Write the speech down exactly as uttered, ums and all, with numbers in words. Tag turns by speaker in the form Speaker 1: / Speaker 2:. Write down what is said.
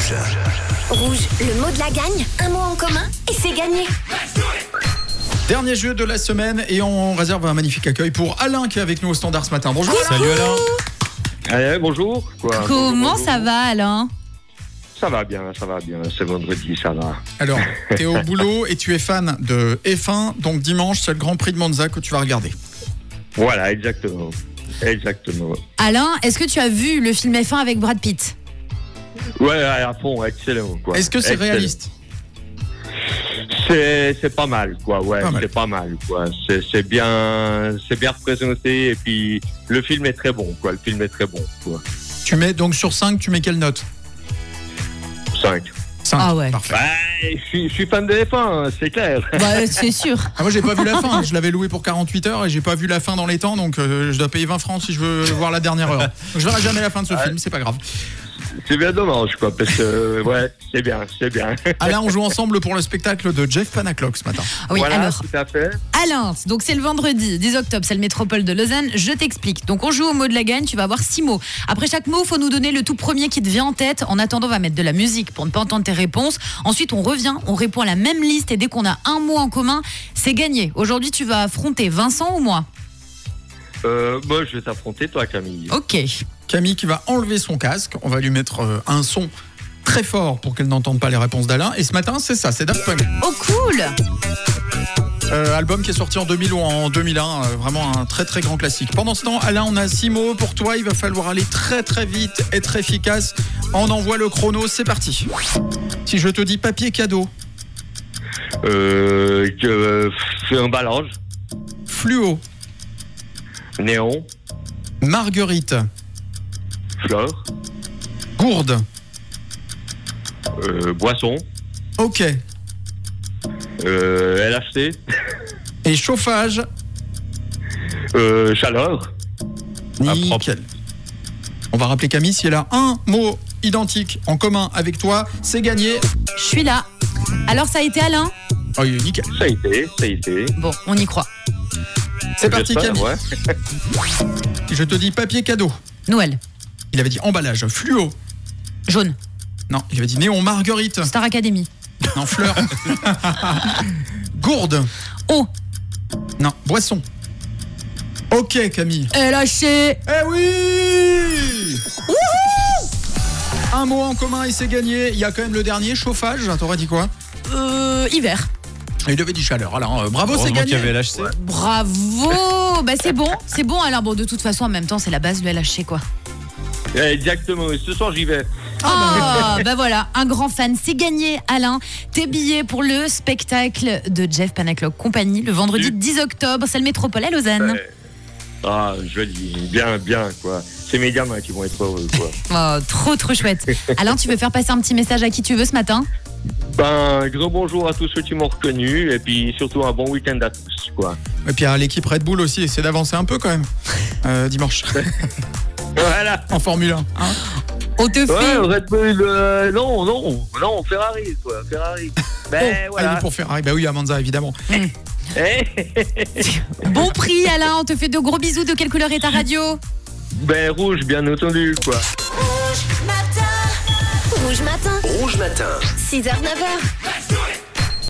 Speaker 1: Rouge.
Speaker 2: Rouge, le mot de la gagne, un mot en commun et c'est gagné.
Speaker 3: Dernier jeu de la semaine et on réserve un magnifique accueil pour Alain qui est avec nous au standard ce matin. Bonjour Alain.
Speaker 4: Salut Alain.
Speaker 5: Allez, bonjour. Quoi.
Speaker 6: Comment
Speaker 5: bonjour,
Speaker 6: ça
Speaker 5: bonjour.
Speaker 6: va, Alain?
Speaker 5: Ça va bien, ça va bien. C'est vendredi, ça va.
Speaker 3: Alors, tu es au boulot et tu es fan de F un, donc dimanche, c'est le Grand Prix de Monza que tu vas regarder.
Speaker 5: Voilà, exactement. Exactement.
Speaker 6: Alain, est-ce que tu as vu le film F un avec Brad Pitt?
Speaker 5: Ouais, à fond, excellent. Quoi.
Speaker 3: Est-ce que c'est
Speaker 5: Excellent.
Speaker 3: réaliste?
Speaker 5: C'est, c'est pas mal, quoi. Ouais,
Speaker 3: Pas mal.
Speaker 5: c'est pas mal, quoi. C'est, c'est bien, c'est bien représenté et puis le film est très bon, quoi. Le film est très bon, quoi.
Speaker 3: Tu mets donc sur cinq, tu mets quelle note?
Speaker 5: cinq.
Speaker 3: cinq.
Speaker 6: Ah ouais.
Speaker 3: Parfait.
Speaker 5: Ouais, je suis, je suis fan de F un, c'est clair.
Speaker 6: Bah, c'est sûr.
Speaker 3: Ah, moi j'ai pas vu la fin, je l'avais loué pour quarante-huit heures et j'ai pas vu la fin dans les temps, donc euh, je dois payer vingt francs si je veux voir la dernière heure. Donc, je verrai jamais la fin de ce
Speaker 5: Ouais.
Speaker 3: film, c'est pas grave.
Speaker 5: C'est bien dommage, quoi, parce que euh, ouais, c'est bien, c'est bien.
Speaker 3: Alain, on joue ensemble pour le spectacle de Jeff Panaclock ce matin.
Speaker 6: Oui,
Speaker 5: voilà,
Speaker 6: alors,
Speaker 5: tout à fait.
Speaker 6: Alain, donc c'est le vendredi dix octobre, c'est le Métropole de Lausanne. Je t'explique. Donc on joue au mot de la gagne, tu vas avoir six mots. Après chaque mot, il faut nous donner le tout premier qui te vient en tête. En attendant, on va mettre de la musique pour ne pas entendre tes réponses. Ensuite, on revient, on répond à la même liste et dès qu'on a un mot en commun, c'est gagné. Aujourd'hui, tu vas affronter Vincent ou moi?
Speaker 5: Euh, moi, je vais t'affronter, toi, Camille.
Speaker 6: Ok.
Speaker 3: Camille qui va enlever son casque, on va lui mettre euh, un son très fort pour qu'elle n'entende pas les réponses d'Alain. Et ce matin, c'est ça, c'est Daft Punk.
Speaker 6: Oh cool.
Speaker 3: Euh, album qui est sorti en deux mille ou en deux mille un, euh, vraiment un très très grand classique. Pendant ce temps, Alain, on a six mots pour toi, il va falloir aller très très vite, être efficace. On envoie le chrono, c'est parti. Si je te dis papier cadeau,
Speaker 5: Euh, que, euh, c'est un emballage,
Speaker 3: fluo,
Speaker 5: néon,
Speaker 3: marguerite,
Speaker 5: fleur,
Speaker 3: gourde,
Speaker 5: euh, boisson,
Speaker 3: ok,
Speaker 5: euh, L H C,
Speaker 3: et chauffage,
Speaker 5: euh, chaleur.
Speaker 3: nickel. On va rappeler Camille, si elle a un mot identique en commun avec toi, c'est gagné.
Speaker 6: Je suis là. Alors ça a été Alain?
Speaker 3: Oh, nickel.
Speaker 5: Ça a été, ça a été.
Speaker 6: Bon, on y croit.
Speaker 3: C'est parti
Speaker 5: J'espère,
Speaker 3: Camille.
Speaker 5: ouais.
Speaker 3: Si je te dis papier cadeau,
Speaker 6: Noël.
Speaker 3: il avait dit emballage, fluo.
Speaker 6: Jaune.
Speaker 3: Non, il avait dit néon, marguerite.
Speaker 6: Star Academy.
Speaker 3: Non, fleur. Gourde.
Speaker 6: Oh.
Speaker 3: Non, boisson. Ok, Camille.
Speaker 6: L H C.
Speaker 3: Eh oui. Un mot en commun et c'est gagné. Il y a quand même le dernier, chauffage. T'aurais dit quoi?
Speaker 6: Euh, hiver.
Speaker 3: Il avait dit chaleur. Alors, euh, bravo, c'est
Speaker 4: Heureusement qu'il y
Speaker 3: gagné.
Speaker 4: avait L H C.
Speaker 6: Bravo. Bah c'est bon, c'est bon. Alors bon, de toute façon, en même temps, c'est la base du L H C quoi.
Speaker 5: Exactement, ce soir j'y vais.
Speaker 6: Ah, bah voilà, un grand fan. C'est gagné, Alain. Tes billets pour le spectacle de Jeff Panaclock Company le vendredi dix octobre. C'est le Métropole à Lausanne.
Speaker 5: Ouais. Ah, joli, bien, bien, quoi. C'est mes gamins qui vont être heureux, quoi.
Speaker 6: Oh, trop, trop chouette. Alain, tu veux faire passer un petit message à qui tu veux ce matin?
Speaker 5: Ben, un gros bonjour à tous ceux qui m'ont reconnu et puis surtout un bon week-end à tous, quoi.
Speaker 3: Et puis à l'équipe Red Bull aussi, essaie d'avancer un peu quand même. Euh, dimanche.
Speaker 5: Voilà.
Speaker 3: En Formule un. Hein.
Speaker 6: On te fait.
Speaker 5: Ouais, Red Bull, euh, non, non, non, Ferrari, quoi, Ferrari. Ben,
Speaker 3: Ah, il
Speaker 5: voilà.
Speaker 3: est pour Ferrari. Bah oui, à Monza, évidemment.
Speaker 5: Eh,
Speaker 6: Bon prix, Alain. On te fait de gros bisous. De quelle couleur est ta radio?
Speaker 5: ben, rouge, bien entendu, quoi.
Speaker 2: Rouge matin,
Speaker 1: Rouge matin.
Speaker 2: six heures neuf heures.